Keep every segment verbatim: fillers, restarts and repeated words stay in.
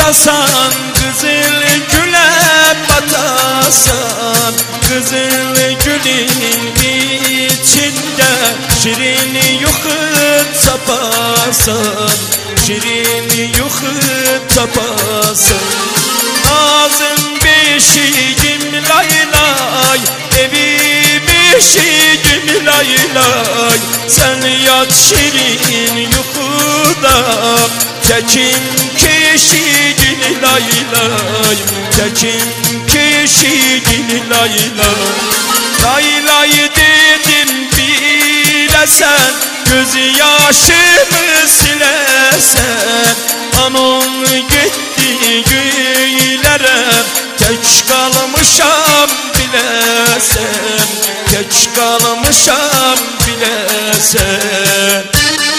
batasan, kızıl güle batasan, kızıl gülün içinde şirin yuhut tapasan, şirin yuhut tapasan. Nazım beşiğim lay lay, evim beşiğim lay lay. Sen yat şirin yuhuda, tekin keşiğin lay lay, tekin keşiğin lay lay. Lay lay dedim bilesen, göz yaşımı silesen. Anam gitti göylere, geç kalmışam bilesen, geç kalmışam bilesen.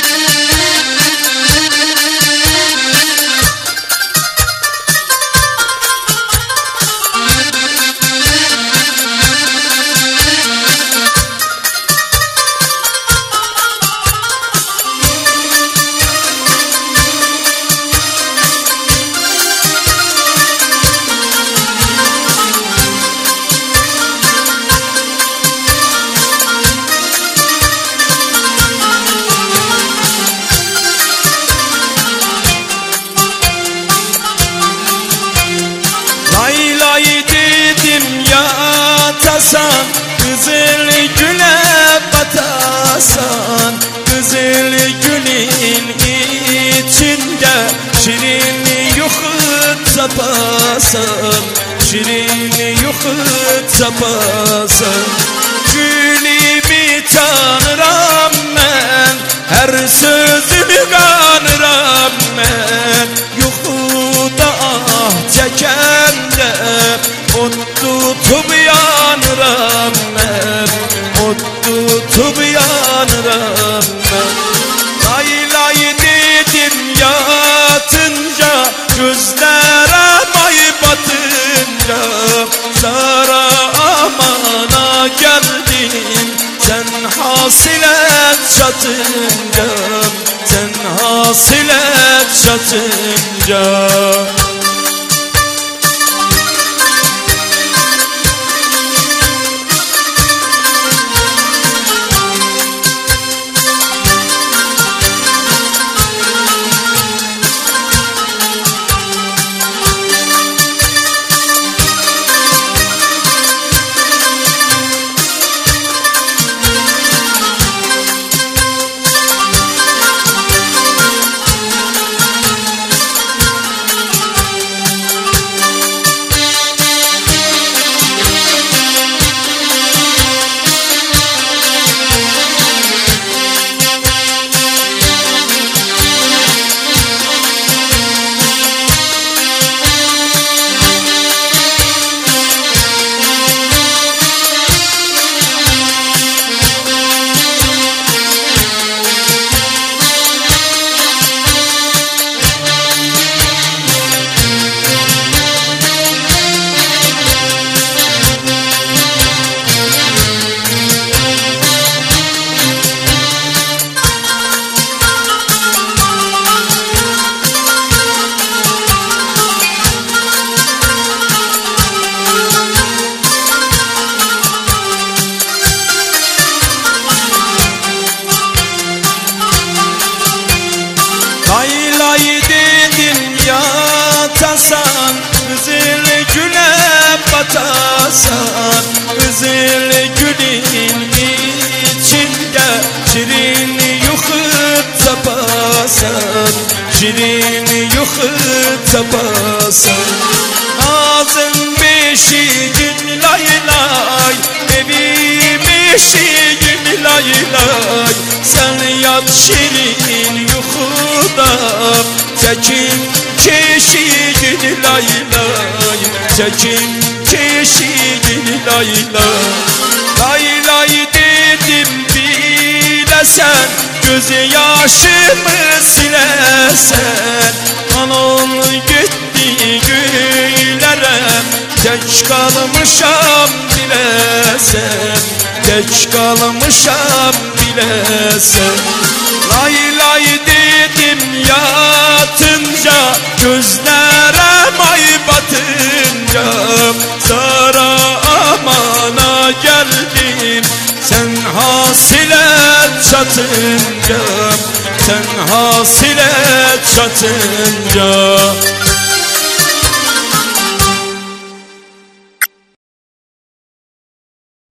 Batasan, kızıl güle batasan, kızıl gülün içinde şirin yuhut tapasan, şirin yuhut tapasan. Gülümü tanıram ben, her sözünü kanıram ben. Yuhuda ah çekende ot tutup yanıram ben, ot tutup yanıram ben. Lay lay dedim yatınca, gözlere may batınca. Zara amana geldim, sen hasilet çatınca, sen hasilet çatınca. Lay lay dedim yatasan, kızıl güle batasan, kızıl gülün içinde şirin yuhut tapasan, şirin yuhut tapasan. Nazım beşiğim lay lay, evim beşiğim lay lay. Sen yat şirin yuhuda, tekin keşiğin lay lay, tekin keşiğin lay lay. Lay lay dedim bilesen, göz yaşımı silesen. Anam gitti göylere, geç kalmışam bilesen, geç kalmışam bilesen. Lay lay dedim yatınca, gözlere hasile çatınca, sen hasile çatınca